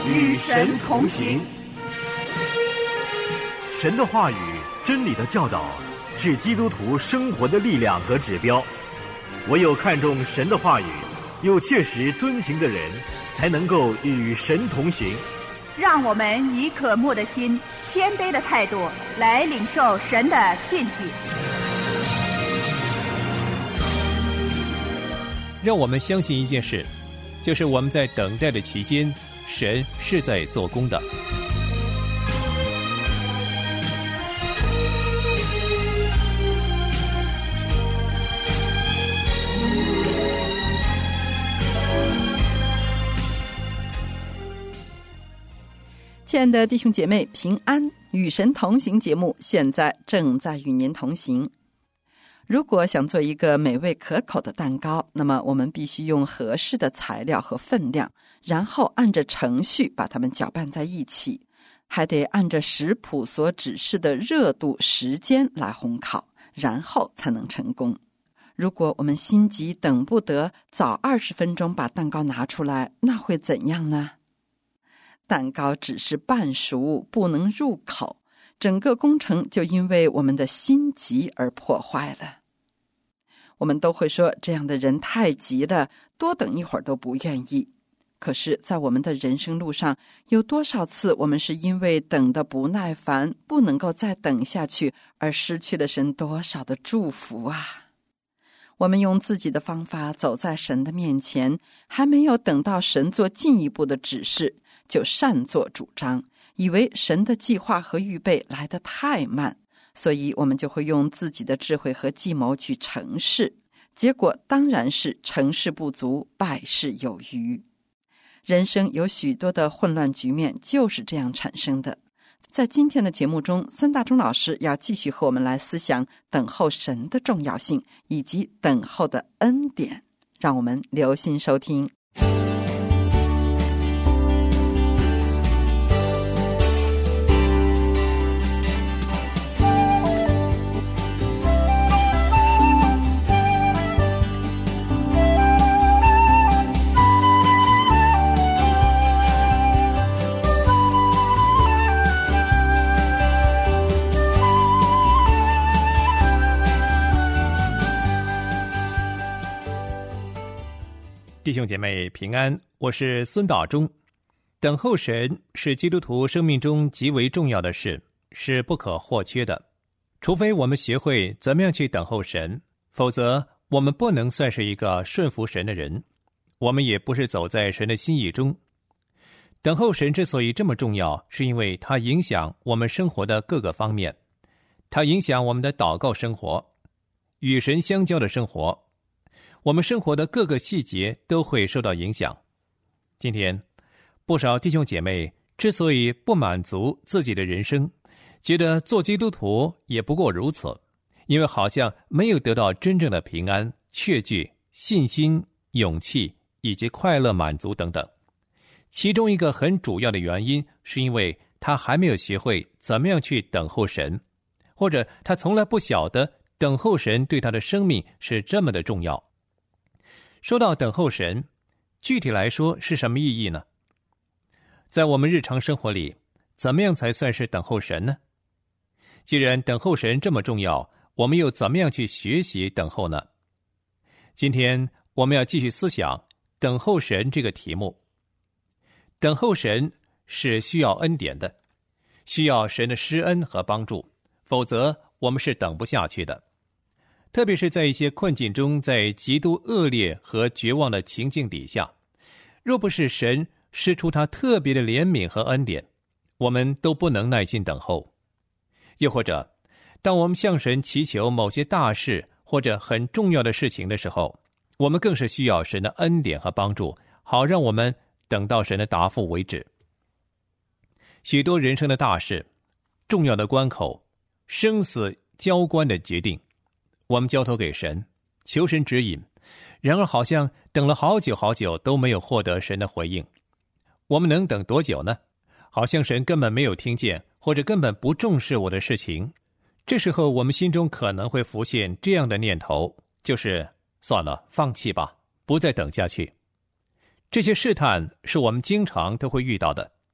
与神同行。 神的话语、真理的教导，是基督徒生活的力量和指标。唯有看重神的话语，又切实遵行的人，才能够与神同行。 让我们以渴慕的心、谦卑的态度来领受神的信息。 让我们相信一件事，就是我们在等待的期间，神是在做工的。 亲爱的弟兄姐妹，平安，与神同行节目现在正在与您同行。如果想做一个美味可口的蛋糕，那么我们必须用合适的材料和分量，然后按着程序把它们搅拌在一起，还得按着食谱所指示的热度、时间来烘烤，然后才能成功。如果我们心急等不得早20分钟把蛋糕拿出来，那会怎样呢？蛋糕只是半熟，不能入口，整个工程就因为我们的心急而破坏了。我们都会说这样的人太急了，多等一会儿都不愿意。可是在我们的人生路上，有多少次我们是因为等得不耐烦，不能够再等下去，而失去了神多少的祝福啊！我们用自己的方法走在神的面前，还没有等到神做进一步的指示，就擅作主张，以为神的计划和预备来得太慢，所以我们就会用自己的智慧和计谋去成事，结果当然是成事不足，败事有余。人生有许多的混乱局面就是这样产生的。在今天的节目中，孙大中老师要继续和我们来思想等候神的重要性，以及等候的恩典。让我们留心收听。 弟兄姐妹平安，我是孙大中。等候神是基督徒生命中极为重要的事，是不可或缺的。除非我们学会怎么样去等候神，否则我们不能算是一个顺服神的人，我们也不是走在神的心意中。等候神之所以这么重要，是因为它影响我们生活的各个方面，它影响我们的祷告生活，与神相交的生活，我们生活的各个细节都会受到影响。今天不少弟兄姐妹之所以不满足自己的人生，觉得做基督徒也不过如此，因为好像没有得到真正的平安、确据、信心、勇气以及快乐满足等等。其中一个很主要的原因，是因为他还没有学会怎么样去等候神，或者他从来不晓得等候神对他的生命是这么的重要。说到等候神，具体来说是什么意义呢？在我们日常生活里，怎么样才算是等候神呢？既然等候神这么重要，我们又怎么样去学习等候呢？今天我们要继续思想等候神这个题目。等候神是需要恩典的，需要神的施恩和帮助，否则我们是等不下去的。特别是在一些困境中，在极度恶劣和绝望的情境底下，若不是神施出他特别的怜悯和恩典，我们都不能耐心等候。又或者，当我们向神祈求某些大事或者很重要的事情的时候，我们更是需要神的恩典和帮助，好让我们等到神的答复为止。许多人生的大事、重要的关口、生死交关的决定，我们交托给神，求神指引，然而好像等了好久好久都没有获得神的回应。我们能等多久呢？好像神根本没有听见，或者根本不重视我的事情。这时候我们心中可能会浮现这样的念头，就是算了，放弃吧，不再等下去。这些试探是我们经常都会遇到的。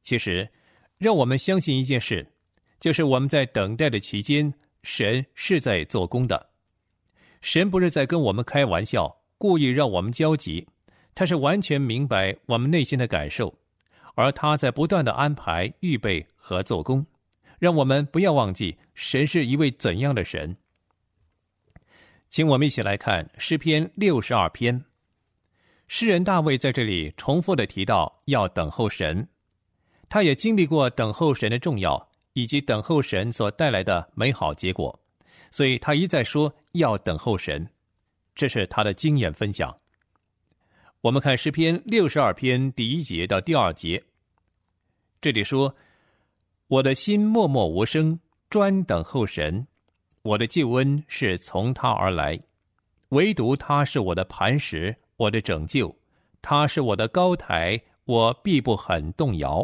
其实，让我们相信一件事，就是我们在等待的期间，神是在做工的。神不是在跟我们开玩笑，故意让我们焦急，他是完全明白我们内心的感受，而他在不断的安排、预备和做工，让我们不要忘记神是一位怎样的神。请我们一起来看诗篇62篇。诗人大卫在这里重复的提到要等候神，他也经历过等候神的重要，以及等候神所带来的美好结果，所以他一再说要等候神，这是他的经验分享。我们看诗篇62篇第1节到第2节，这里说：我的心默默无声，专等候神，我的救恩是从他而来，唯独他是我的磐石，我的拯救，他是我的高台，我必不很动摇。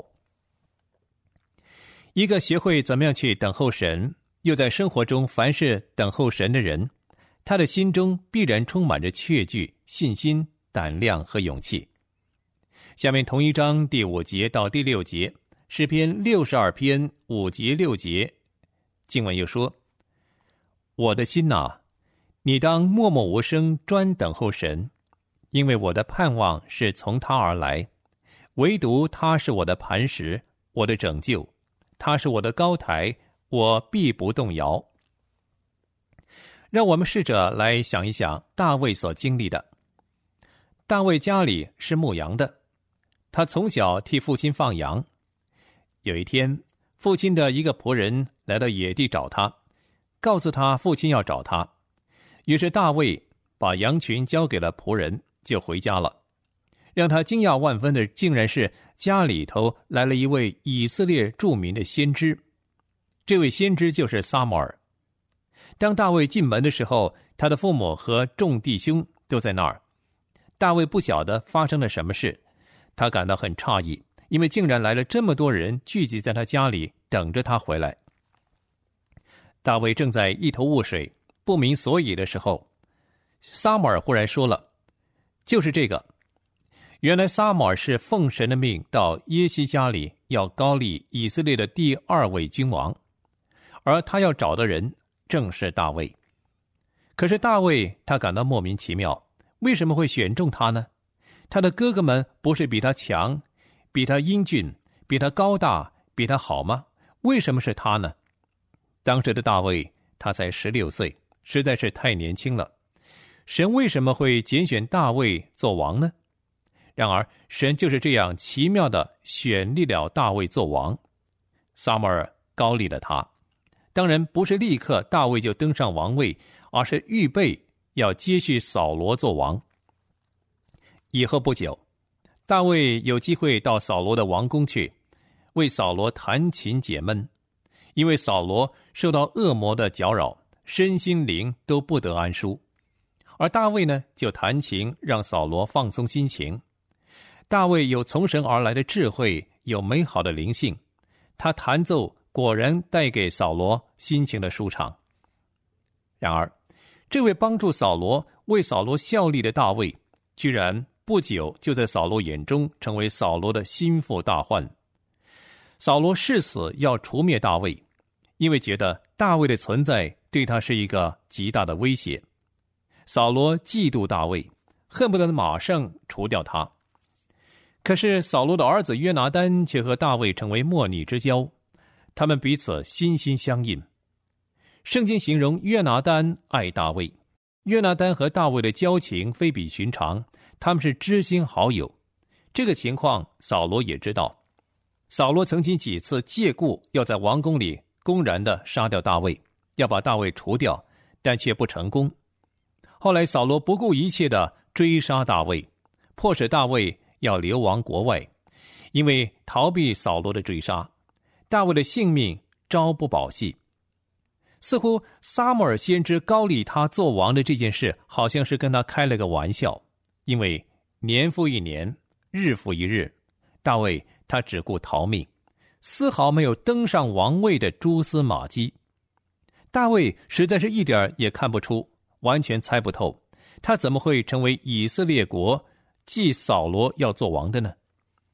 一个学会怎么样去等候神，又在生活中凡事等候神的人，他的心中必然充满着确据、信心、胆量和勇气。下面同一章第5节到第6节，诗篇62篇5节6节，经文又说：我的心哪，你当默默无声，专等候神，因为我的盼望是从他而来，唯独他是我的磐石，我的拯救，他是我的高台，我必不动摇。让我们试着来想一想大卫所经历的。大卫家里是牧羊的，他从小替父亲放羊。有一天，父亲的一个仆人来到野地找他，告诉他父亲要找他。于是大卫把羊群交给了仆人，就回家了。让他惊讶万分的竟然是家里头来了一位以色列著名的先知，这位先知就是撒母耳。当大卫进门的时候，他的父母和众弟兄都在那儿。大卫不晓得发生了什么事，他感到很诧异，因为竟然来了这么多人聚集在他家里等着他回来。大卫正在一头雾水不明所以的时候，撒母耳忽然说了：就是这个。原来撒母耳是奉神的命到耶西家里，要膏立以色列的第2位君王，而他要找的人正是大卫。可是大卫他感到莫名其妙，为什么会选中他呢？他的哥哥们不是比他强，比他英俊，比他高大，比他好吗？为什么是他呢？当时的大卫他才16岁，实在是太年轻了。神为什么会拣选大卫做王呢？然而神就是这样奇妙地选立了大卫做王。撒母耳膏立了他，当然不是立刻大卫就登上王位，而是预备要接续扫罗做王。以后不久，大卫有机会到扫罗的王宫去，为扫罗弹琴解闷，因为扫罗受到恶魔的搅扰，身心灵都不得安舒。而大卫呢，就弹琴让扫罗放松心情。大卫有从神而来的智慧，有美好的灵性，他弹奏果然带给扫罗心情的舒畅。然而，这位帮助扫罗、为扫罗效力的大卫，居然不久就在扫罗眼中成为扫罗的心腹大患。扫罗誓死要除灭大卫，因为觉得大卫的存在对他是一个极大的威胁。扫罗嫉妒大卫，恨不得马上除掉他。可是扫罗的儿子约拿单却和大卫成为莫逆之交，他们彼此心心相印。圣经形容约拿单爱大卫，约拿单和大卫的交情非比寻常，他们是知心好友。这个情况扫罗也知道。扫罗曾经几次借故要在王宫里公然地杀掉大卫，要把大卫除掉，但却不成功。后来扫罗不顾一切地追杀大卫，迫使大卫要流亡国外，因为逃避扫罗的追杀，大卫的性命朝不保夕。似乎撒母耳先知膏立他做王的这件事，好像是跟他开了个玩笑，因为年复一年，日复一日，大卫他只顾逃命，丝毫没有登上王位的蛛丝马迹。大卫实在是一点也看不出，完全猜不透，他怎么会成为以色列国继扫罗要做王的呢？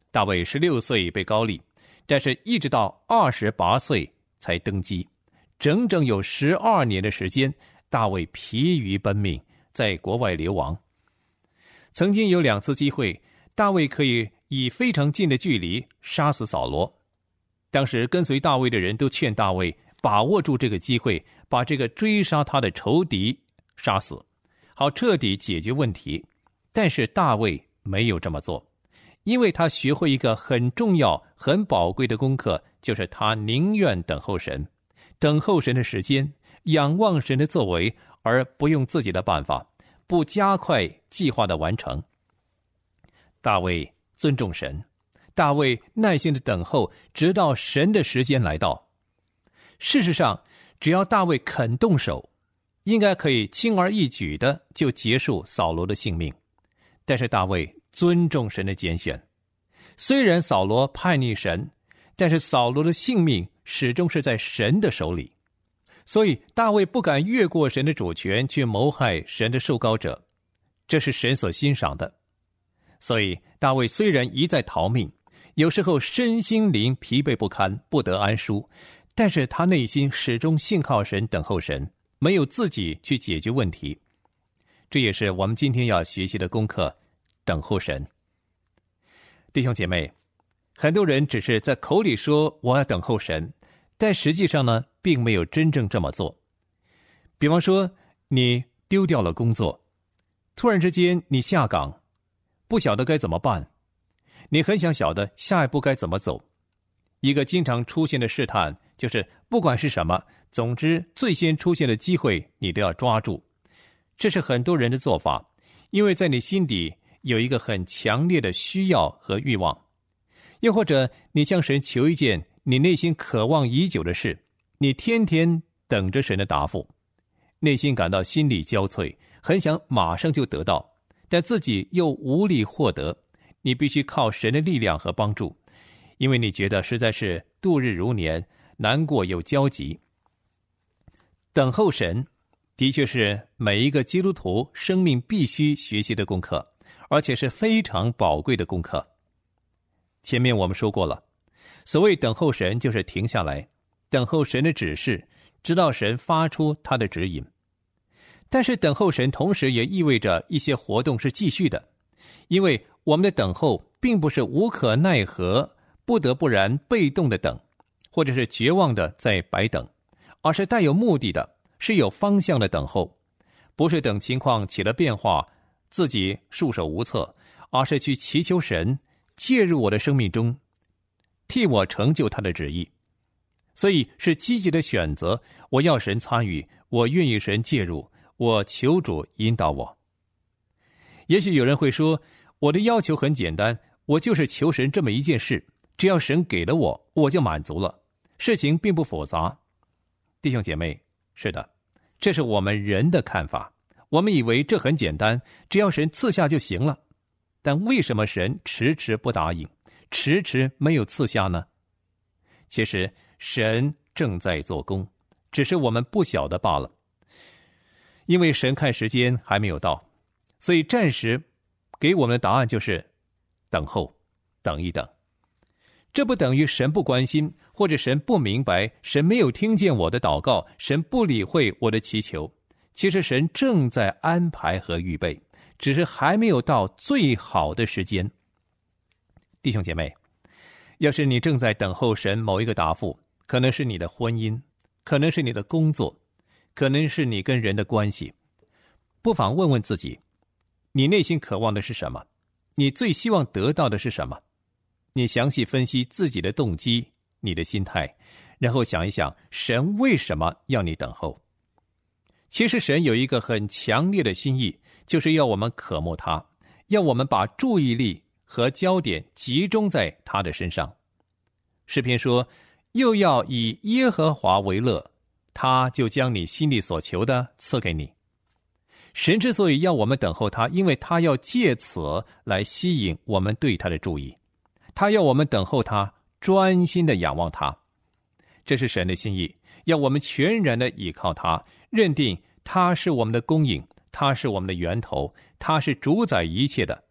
大卫16岁被膏立，但是一直到28岁才登基，整整有12年的时间，大卫疲于奔命，在国外流亡。曾经有2次机会，大卫可以以非常近的距离杀死扫罗。当时跟随大卫的人都劝大卫把握住这个机会，把这个追杀他的仇敌杀死，好彻底解决问题。但是大卫没有这么做，因为他学会一个很重要很宝贵的功课，就是他宁愿等候神，等候神的时间，仰望神的作为，而不用自己的办法，不加快计划的完成。大卫尊重神，大卫耐心的等候，直到神的时间来到。事实上，只要大卫肯动手，应该可以轻而易举的就结束扫罗的性命。但是大卫尊重神的拣选，虽然扫罗叛逆神，但是扫罗的性命始终是在神的手里，所以大卫不敢越过神的主权去谋害神的受膏者，这是神所欣赏的。所以大卫虽然一再逃命，有时候身心灵疲惫不堪，不得安舒，但是他内心始终信靠神，等候神，没有自己去解决问题。这也是我们今天要学习的功课，等候神。弟兄姐妹，很多人只是在口里说我要等候神，但实际上呢，并没有真正这么做。比方说，你丢掉了工作，突然之间你下岗，不晓得该怎么办，你很想晓得下一步该怎么走。一个经常出现的试探，就是不管是什么，总之最先出现的机会你都要抓住。这是很多人的做法，因为在你心底有一个很强烈的需要和欲望。又或者你向神求一件你内心渴望已久的事，你天天等着神的答复，内心感到心力交瘁，很想马上就得到，但自己又无力获得，你必须靠神的力量和帮助，因为你觉得实在是度日如年，难过又焦急。等候神的确是每一个基督徒生命必须学习的功课，而且是非常宝贵的功课。前面我们说过了，所谓等候神，就是停下来，等候神的指示，直到神发出他的指引。但是等候神同时也意味着一些活动是继续的，因为我们的等候并不是无可奈何，不得不然被动的等，或者是绝望的在白等，而是带有目的的，是有方向的等候，不是等情况起了变化自己束手无策，而是去祈求神介入我的生命中，替我成就他的旨意。所以是积极的选择，我要神参与，我愿意神介入，我求主引导我。也许有人会说，我的要求很简单，我就是求神这么一件事，只要神给了我，我就满足了，事情并不复杂。弟兄姐妹，是的，这是我们人的看法，我们以为这很简单，只要神赐下就行了。但为什么神迟迟不答应，迟迟没有赐下呢？其实神正在做工，只是我们不晓得罢了。因为神看时间还没有到，所以暂时给我们的答案就是等候，等一等。这不等于神不关心，或者神不明白，神没有听见我的祷告，神不理会我的祈求。其实神正在安排和预备，只是还没有到最好的时间。弟兄姐妹，要是你正在等候神某一个答复，可能是你的婚姻，可能是你的工作，可能是你跟人的关系，不妨问问自己，你内心渴望的是什么？你最希望得到的是什么？你详细分析自己的动机，你的心态，然后想一想，神为什么要你等候？其实神有一个很强烈的心意，就是要我们渴慕他，要我们把注意力和焦点集中在他的身上。诗篇说，又要以耶和华为乐，他就将你心里所求的赐给你。神之所以要我们等候他，因为他要借此来吸引我们对他的注意，他要我们等候他，专心的仰望他。这是神的心意，要我们全然的倚靠他，认定他是我们的供应，他是我们的源头，他是主宰一切的。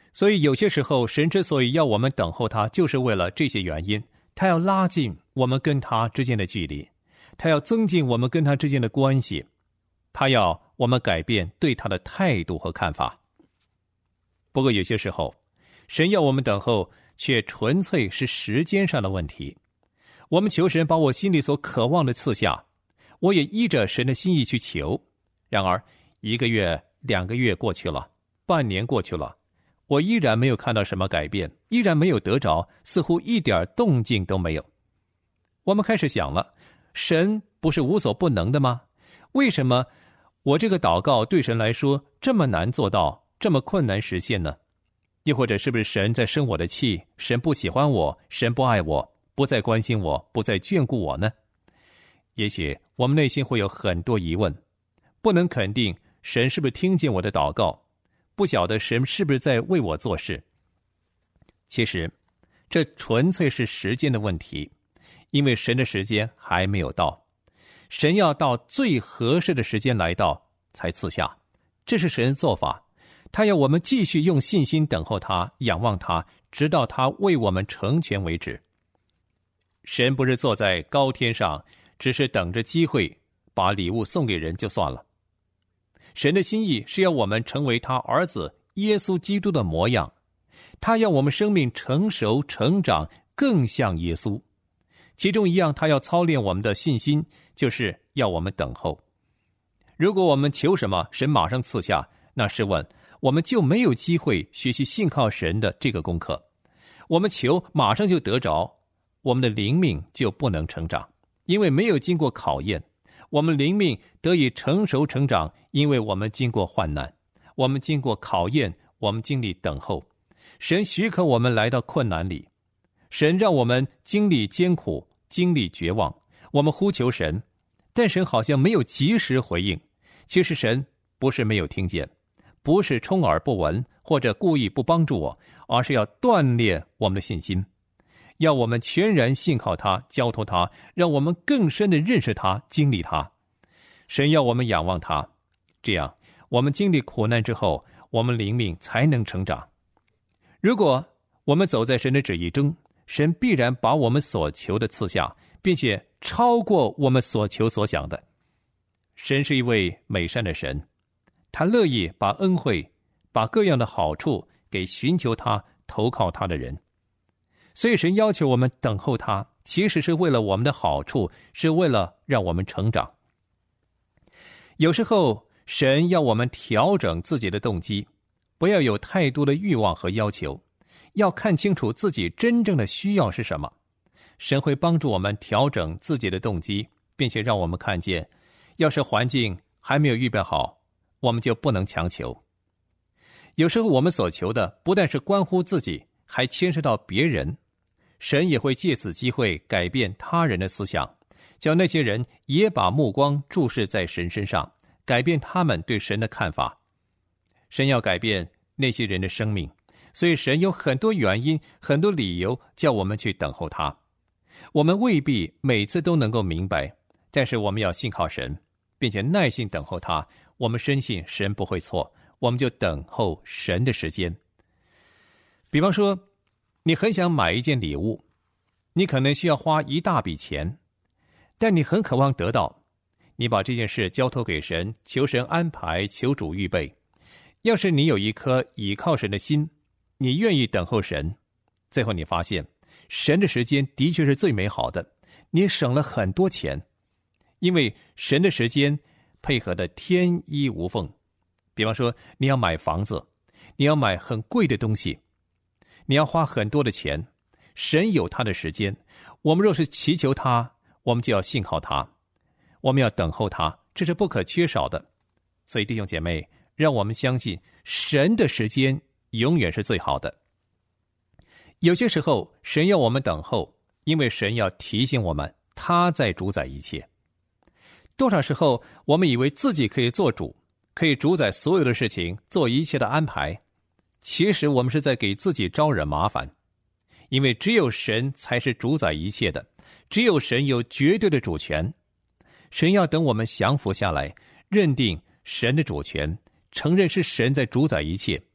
所以有些时候，神之所以要我们等候他，就是为了这些原因。他要拉近我们跟他之间的距离，他要增进我们跟他之间的关系，他要我们改变对他的态度和看法。不过有些时候，神要我们等候，却纯粹是时间上的问题。我们求神把我心里所渴望的赐下，我也依着神的心意去求。然而1个月、2个月过去了，半年过去了，我依然没有看到什么改变，依然没有得着，似乎一点动静都没有。我们开始想了，神不是无所不能的吗？为什么我这个祷告对神来说这么难做到，这么困难实现呢？又或者是不是神在生我的气，神不喜欢我，神不爱我，不再关心我，不再眷顾我呢？也许我们内心会有很多疑问，不能肯定神是不是听见我的祷告，不晓得神是不是在为我做事。其实这纯粹是时间的问题，因为神的时间还没有到，神要到最合适的时间来到才赐下，这是神的做法。他要我们继续用信心等候他，仰望他，直到他为我们成全为止。神不是坐在高天上，只是等着机会把礼物送给人就算了。神的心意是要我们成为他儿子耶稣基督的模样，他要我们生命成熟成长，更像耶稣。其中一样，他要操练我们的信心，就是要我们等候。如果我们求什么，神马上赐下，那试问我们就没有机会学习信靠神的这个功课。我们求马上就得着，我们的灵命就不能成长，因为没有经过考验。我们灵命得以成熟成长，因为我们经过患难，我们经过考验，我们经历等候。神许可我们来到困难里，神让我们经历艰苦，经历绝望，我们呼求神，但神好像没有及时回应。其实神不是没有听见，不是充耳不闻，或者故意不帮助我，而是要锻炼我们的信心，要我们全然信靠他，交托他，让我们更深的认识他，经历他。神要我们仰望他，这样我们经历苦难之后，我们灵命才能成长。如果我们走在神的旨意中，神必然把我们所求的赐下，并且超过我们所求所想的。神是一位美善的神，他乐意把恩惠，把各样的好处给寻求他、投靠他的人。所以神要求我们等候他，其实是为了我们的好处，是为了让我们成长。有时候神要我们调整自己的动机，不要有太多的欲望和要求，要看清楚自己真正的需要是什么。神会帮助我们调整自己的动机，并且让我们看见，要是环境还没有预备好，我们就不能强求。有时候我们所求的不但是关乎自己，还牵涉到别人。神也会借此机会改变他人的思想，叫那些人也把目光注视在神身上，改变他们对神的看法。神要改变那些人的生命，所以神有很多原因，很多理由叫我们去等候他。我们未必每次都能够明白，但是我们要信靠神，并且耐心等候他。我们深信神不会错，我们就等候神的时间。比方说，你很想买一件礼物，你可能需要花一大笔钱，但你很渴望得到，你把这件事交托给神，求神安排，求主预备。要是你有一颗倚靠神的心，你愿意等候神，最后你发现神的时间的确是最美好的，你省了很多钱，因为神的时间配合的天衣无缝。比方说，你要买房子，你要买很贵的东西，你要花很多的钱，神有他的时间。我们若是祈求他，我们就要信靠他，我们要等候他，这是不可缺少的。所以弟兄姐妹，让我们相信神的时间永远是最好的。有些时候神要我们等候，因为神要提醒我们他在主宰一切。多少时候我们以为自己可以做主，可以主宰所有的事情，做一切的安排，其实我们是在给自己招惹麻烦。因为只有神才是主宰一切的，只有神有绝对的主权。神要等我们降服下来，认定神的主权，承认是神在主宰一切，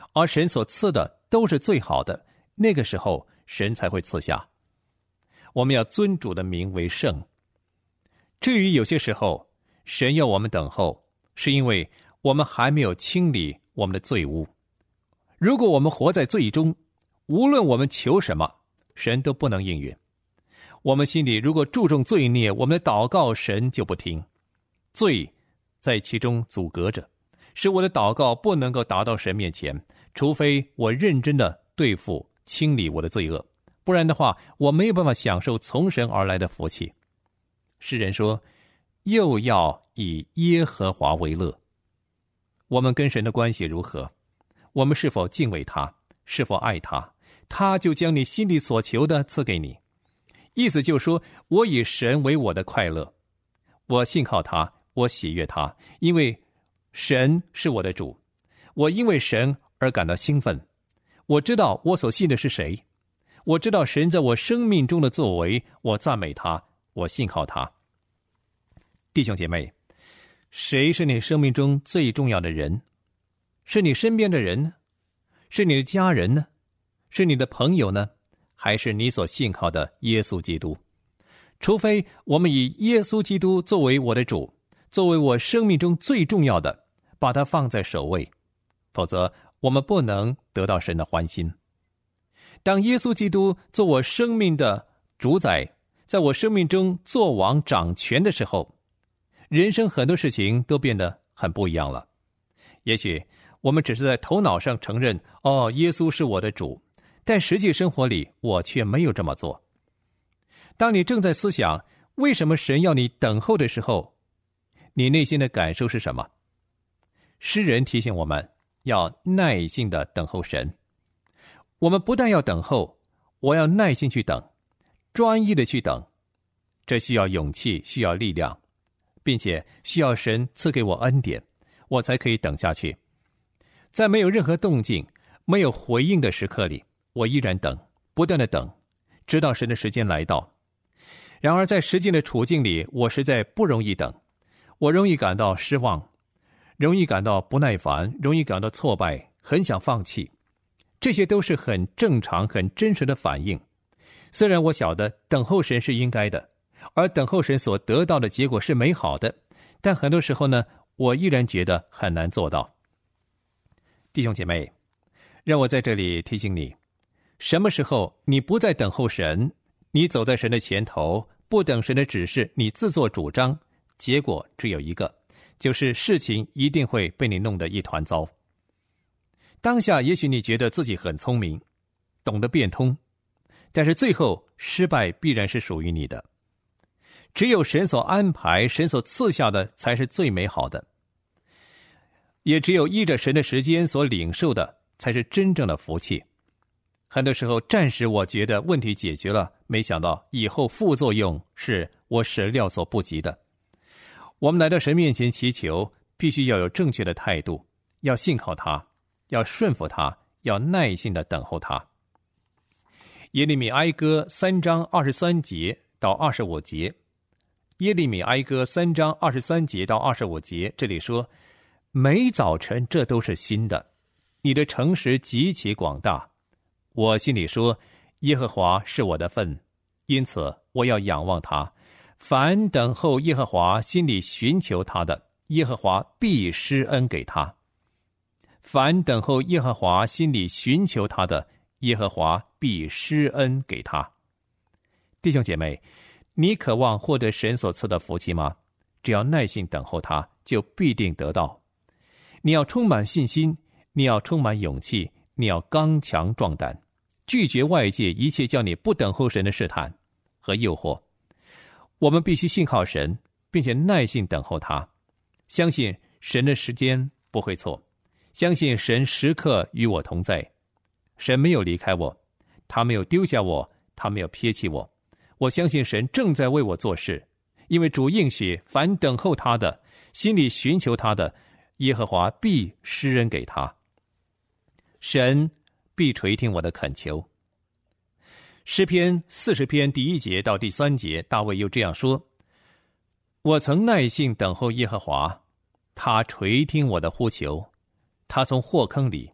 而神所赐的都是最好的，那个时候神才会赐下。我们要尊主的名为圣。至于有些时候神要我们等候，是因为我们还没有清理我们的罪污。如果我们活在罪中，无论我们求什么，神都不能应允。我们心里如果注重罪孽，我们的祷告神就不听。罪在其中阻隔着，使我的祷告不能够达到神面前，除非我认真的对付清理我的罪恶，不然的话，我没有办法享受从神而来的福气。诗人说，又要以耶和华为乐。我们跟神的关系如何？我们是否敬畏他？是否爱他？他就将你心里所求的赐给你。意思就是说，我以神为我的快乐，我信靠他，我喜悦他，因为神是我的主。我因为神而感到兴奋。我知道我所信的是谁，我知道神在我生命中的作为，我赞美他，我信靠他。弟兄姐妹，谁是你生命中最重要的人？是你身边的人呢？是你的家人呢？是你的朋友呢？还是你所信靠的耶稣基督？除非我们以耶稣基督作为我的主，作为我生命中最重要的，把它放在首位，否则我们不能得到神的欢心。当耶稣基督做我生命的主宰，在我生命中做王掌权的时候，人生很多事情都变得很不一样了。也许我们只是在头脑上承认，耶稣是我的主，但实际生活里我却没有这么做。当你正在思想为什么神要你等候的时候，你内心的感受是什么？诗人提醒我们要耐心的等候神。我们不但要等候，我要耐心去等，专一的去等。这需要勇气，需要力量，并且需要神赐给我恩典，我才可以等下去。在没有任何动静，没有回应的时刻里，我依然等，不断的等，直到神的时间来到。然而在实际的处境里，我实在不容易等，我容易感到失望，容易感到不耐烦，容易感到挫败，很想放弃。这些都是很正常很真实的反应。虽然我晓得等候神是应该的，而等候神所得到的结果是美好的，但很多时候呢，我依然觉得很难做到。弟兄姐妹，让我在这里提醒你，什么时候你不再等候神，你走在神的前头，不等神的指示，你自作主张，结果只有一个，就是事情一定会被你弄得一团糟。当下也许你觉得自己很聪明，懂得变通，但是最后失败必然是属于你的。只有神所安排，神所赐下的才是最美好的，也只有依着神的时间所领受的才是真正的福气。很多时候暂时我觉得问题解决了，没想到以后副作用是我始料所不及的。我们来到神面前祈求，必须要有正确的态度，要信靠他，要顺服他，要耐心的等候他。耶利米哀歌3章23节到25节，耶利米哀歌3章23节到25节，这里说，每早晨这都是新的，你的诚实极其广大。我心里说，耶和华是我的份，因此我要仰望他。凡等候耶和华，心里寻求他的，耶和华必施恩给他。凡等候耶和华，心里寻求他的，耶和华必施恩给他。弟兄姐妹，你渴望获得神所赐的福气吗？只要耐心等候他，就必定得到。你要充满信心，你要充满勇气，你要刚强壮胆，拒绝外界一切叫你不等候神的试探和诱惑。我们必须信靠神，并且耐心等候他，相信神的时间不会错，相信神时刻与我同在。神没有离开我，他没有丢下我，他没有撇弃我。我相信神正在为我做事，因为主应许，凡等候他的，心里寻求他的，耶和华必施恩给他。神必垂听我的恳求。诗篇40篇第1节到第3节，大卫又这样说，我曾耐性等候耶和华，他垂听我的呼求，他从祸坑里，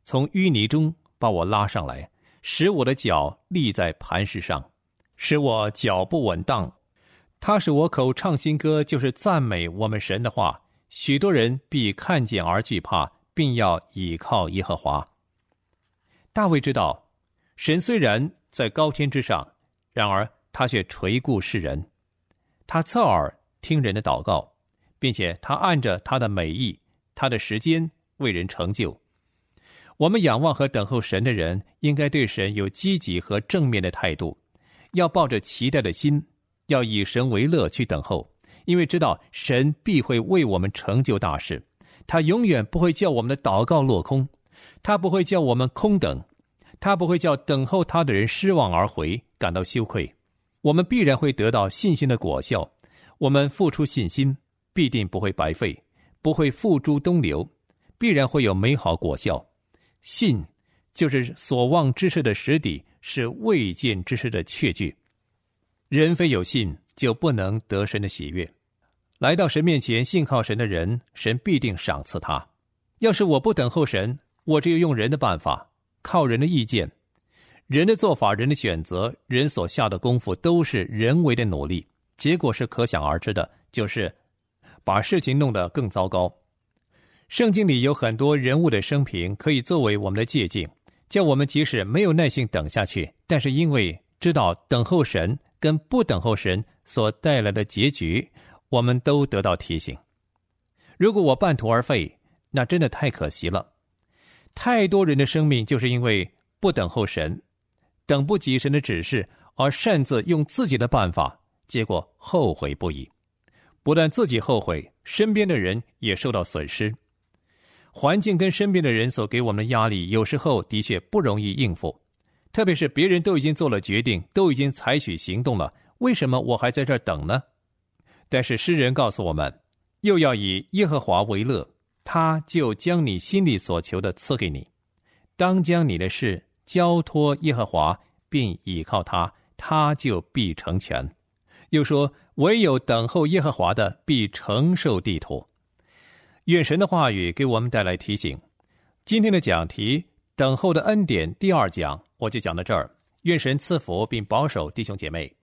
从淤泥中把我拉上来，使我的脚立在磐石上，使我脚不稳当。他使我口唱新歌，就是赞美我们神的话。许多人必看见而惧怕，并要倚靠耶和华。大卫知道，神虽然在高天之上，然而他却垂顾世人。他侧耳听人的祷告，并且他按着他的美意，他的时间为人成就。我们仰望和等候神的人，应该对神有积极和正面的态度，要抱着期待的心，要以神为乐去等候，因为知道神必会为我们成就大事。他永远不会叫我们的祷告落空，他不会叫我们空等，他不会叫等候他的人失望而回，感到羞愧。我们必然会得到信心的果效，我们付出信心必定不会白费，不会付诸东流，必然会有美好果效。信就是所望之事的实底，是未见之事的确据。人非有信，就不能得神的喜悦。来到神面前信靠神的人，神必定赏赐他。要是我不等候神，我只有用人的办法，靠人的意见，人的做法，人的选择，人所下的功夫，都是人为的努力，结果是可想而知的，就是把事情弄得更糟糕。圣经里有很多人物的生平可以作为我们的借鉴，叫我们即使没有耐性等下去，但是因为知道等候神跟不等候神所带来的结局，我们都得到提醒。如果我半途而废，那真的太可惜了。太多人的生命就是因为不等候神，等不及神的指示，而擅自用自己的办法，结果后悔不已。不但自己后悔，身边的人也受到损失。环境跟身边的人所给我们的压力，有时候的确不容易应付，特别是别人都已经做了决定，都已经采取行动了，为什么我还在这儿等呢？但是诗人告诉我们，又要以耶和华为乐，他就将你心里所求的赐给你。当将你的事交托耶和华，并倚靠他，他就必成全。又说，唯有等候耶和华的，必承受地土。愿神的话语给我们带来提醒。今天的讲题，等候的恩典第2讲，我就讲到这儿。愿神赐福并保守弟兄姐妹。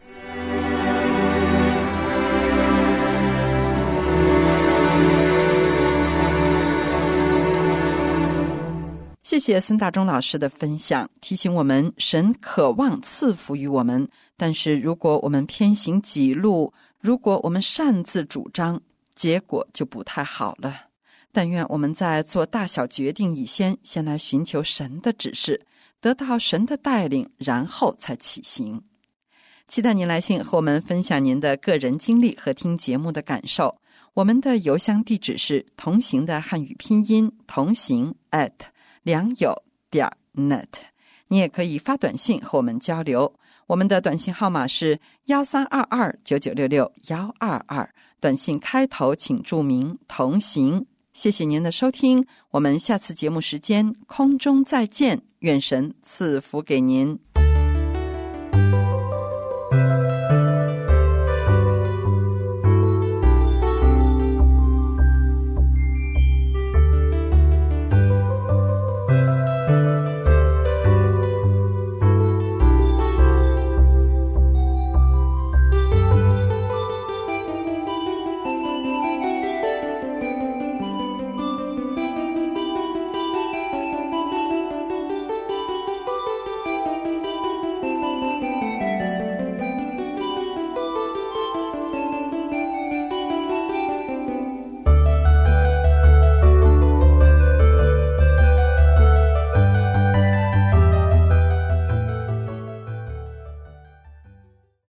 谢谢孙大中老师的分享，提醒我们神渴望赐福于我们，但是如果我们偏行己路，如果我们擅自主张，结果就不太好了。但愿我们在做大小决定以前，先来寻求神的指示，得到神的带领，然后才起行。期待您来信和我们分享您的个人经历和听节目的感受。我们的邮箱地址是同行的汉语拼音同行@良友.net。你也可以发短信和我们交流，我们的短信号码是1322996622，短信开头请注明同行。谢谢您的收听，我们下次节目时间空中再见，愿神赐福给您。